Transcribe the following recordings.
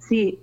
Sí,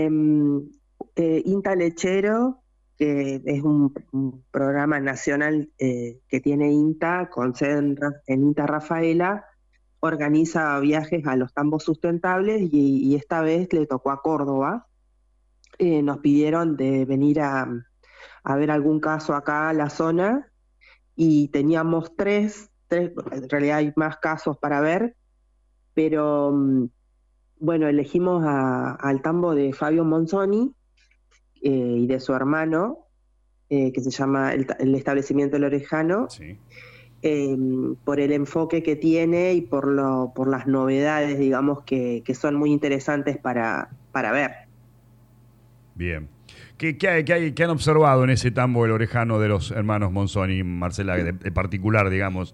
INTA Lechero, que es un programa nacional que tiene INTA, con sede en INTA Rafaela, organiza viajes a los tambos sustentables y esta vez le tocó a Córdoba. Nos pidieron de venir a ver algún caso acá a la zona y teníamos tres, en realidad hay más casos para ver, pero bueno, elegimos al tambo de Fabio Monzoni y de su hermano, que se llama el establecimiento El Orejano, Sí. eh, por el enfoque que tiene y por las novedades, digamos, que son muy interesantes para ver. Bien. ¿Qué han observado en ese tambo el orejano de los hermanos Monzoni, Marcela, de particular, digamos?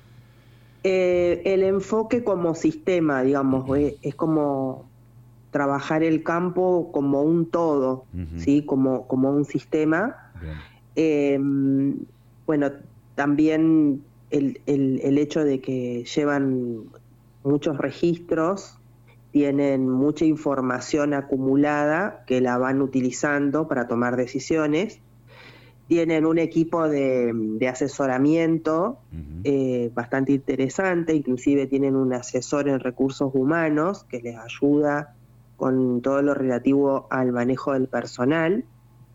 El enfoque como sistema, digamos, es como trabajar el campo como un todo, Ujú. ¿sí? Como un sistema. Bien. Eh, bueno, también el hecho de que llevan muchos registros, tienen mucha información acumulada que la van utilizando para tomar decisiones, tienen un equipo de asesoramiento Ujú. bastante interesante, inclusive tienen un asesor en recursos humanos que les ayuda con todo lo relativo al manejo del personal.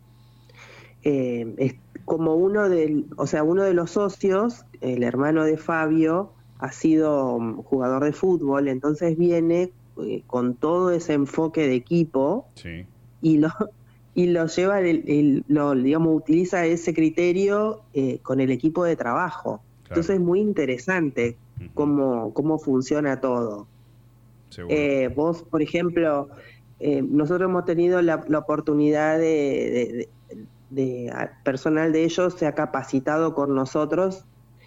Es como uno de los socios, el hermano de Fabio, ha sido jugador de fútbol, entonces viene con todo ese enfoque de equipo Sí, y lo, y lo lleva, digamos, utiliza ese criterio con el equipo de trabajo. claro. Entonces es muy interesante Ujú. cómo funciona todo. Seguro. Vos, por ejemplo, nosotros hemos tenido la oportunidad personal de ellos se ha capacitado con nosotros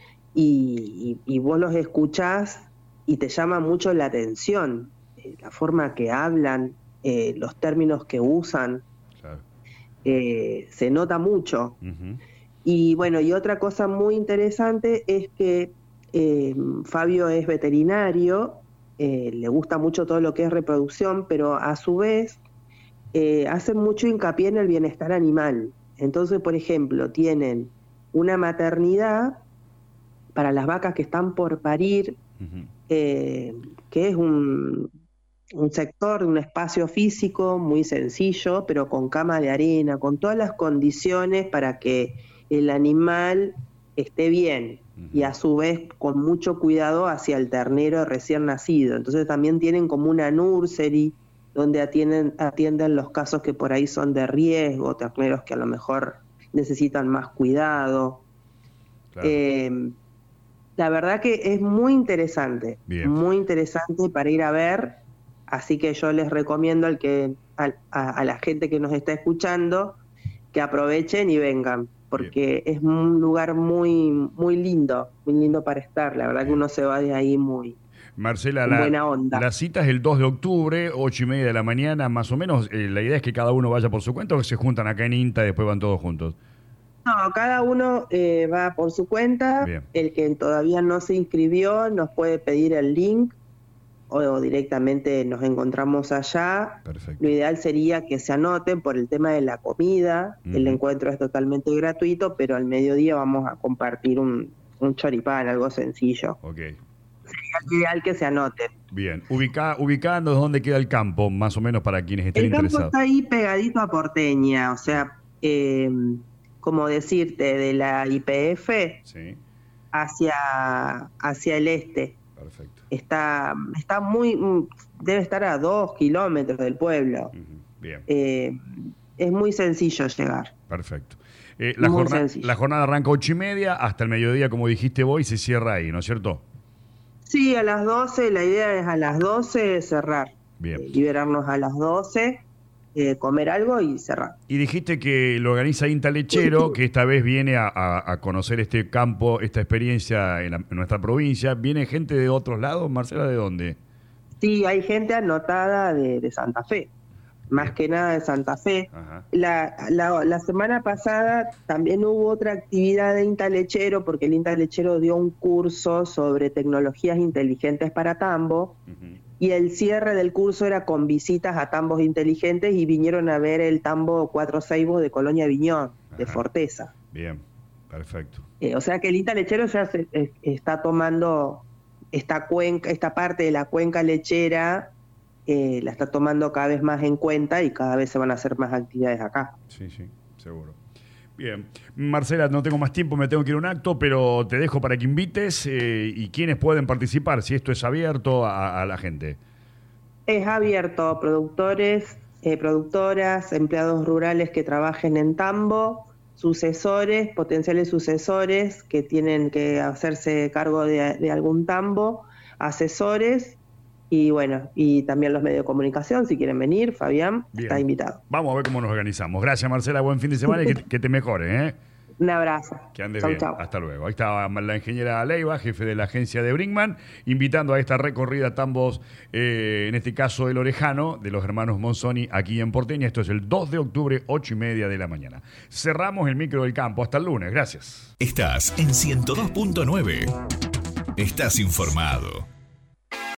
y vos los escuchás y te llama mucho la atención, la forma que hablan, los términos que usan, Claro. se nota mucho. Ujú. Y bueno, y otra cosa muy interesante es que Fabio es veterinario, le gusta mucho todo lo que es reproducción, pero a su vez hacen mucho hincapié en el bienestar animal. Entonces, por ejemplo, tienen una maternidad para las vacas que están por parir, Ujú. eh, que es un sector, un espacio físico muy sencillo, pero con cama de arena, con todas las condiciones para que el animal esté bien y Ujú. a su vez con mucho cuidado hacia el ternero recién nacido. Entonces también tienen como una nursery donde atienden los casos que por ahí son de riesgo, terneros que a lo mejor necesitan más cuidado. Claro. Eh, la verdad que es Bien. muy interesante para ir a ver, así que yo les recomiendo a la gente que nos está escuchando que aprovechen y vengan, Bien. porque es un lugar muy lindo para estar, la verdad que Bien. uno se va de ahí muy Marcela, con buena onda. la cita es el 2 de octubre, 8:30 de la mañana, más o menos. La idea es que cada uno vaya por su cuenta o que se juntan acá en INTA y después van todos juntos. No, cada uno va por su cuenta, Bien. el que todavía no se inscribió nos puede pedir el link o directamente nos encontramos allá. Lo Perfecto. ideal sería que se anoten por el tema de la comida. El Ujú. encuentro es totalmente gratuito, pero al mediodía vamos a compartir un choripán, algo sencillo. Ok. Es ideal que se anoten. Bien. Ubicándonos dónde queda el campo, más o menos para quienes estén El campo interesados. está ahí pegadito a Porteña, o Bien. sea, como decirte, de la YPF Sí. hacia el este. Perfecto. Está debe estar a 2 kilómetros del pueblo. Ujú. Bien. Eh, es muy sencillo llegar, Perfecto. muy La sencillo. jornada arranca 8:30 hasta el mediodía, como dijiste vos, y se cierra ahí, ¿no es cierto? Sí, a las 12, la idea es a las 12 cerrar, Bien. liberarnos a las 12, comer algo y cerrar. Y dijiste que lo organiza INTA Lechero, que esta vez viene a conocer este campo, esta experiencia en nuestra provincia. ¿Viene gente de otros lados? Marcela, ¿de dónde? Sí, hay gente anotada de Santa Fe, más Bien. que nada de Santa Fe. Ajá. La semana pasada también hubo otra actividad de INTA Lechero, porque el INTA Lechero dio un curso sobre tecnologías inteligentes para tambo, Ujú. y el cierre del curso era con visitas a tambos inteligentes y vinieron a ver el tambo Cuatro Ceibos de Colonia Viñón, de Forteza. Bien, perfecto. O sea que el INTA lechero ya está tomando esta parte de la cuenca lechera, la está tomando cada vez más en cuenta y cada vez se van a hacer más actividades acá. Sí, seguro. Bien, Marcela, no tengo más tiempo, me tengo que ir a un acto, pero te dejo para que invites y quiénes pueden participar, si esto es abierto a la gente. Es abierto, productores, productoras, empleados rurales que trabajen en tambo, sucesores, potenciales sucesores que tienen que hacerse cargo de algún tambo, asesores y bueno, y también los medios de comunicación, si quieren venir, Fabián, Bien. Está invitado. Vamos a ver cómo nos organizamos. Gracias, Marcela, buen fin de semana y que te mejore, ¿eh? Un abrazo. Que andes chau, bien. chau. Hasta luego. Ahí estaba la ingeniera Leiva, jefe de la agencia de Brinkmann, invitando a esta recorrida a tambos, en este caso el Orejano, de los hermanos Monzoni, aquí en Porteña. Esto es el 2 de octubre, 8:30 de la mañana. Cerramos el micro del campo. Hasta el lunes. Gracias. Estás en 102.9. Estás informado.